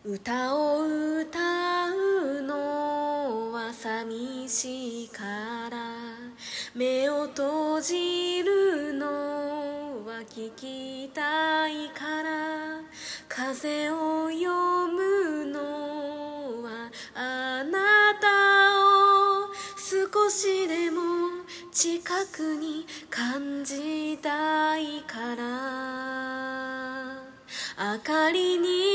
歌を歌うのは寂しいから目を閉じるのは聞きたいから風を読むのはあなたを少しでも近くに感じたいから明かりに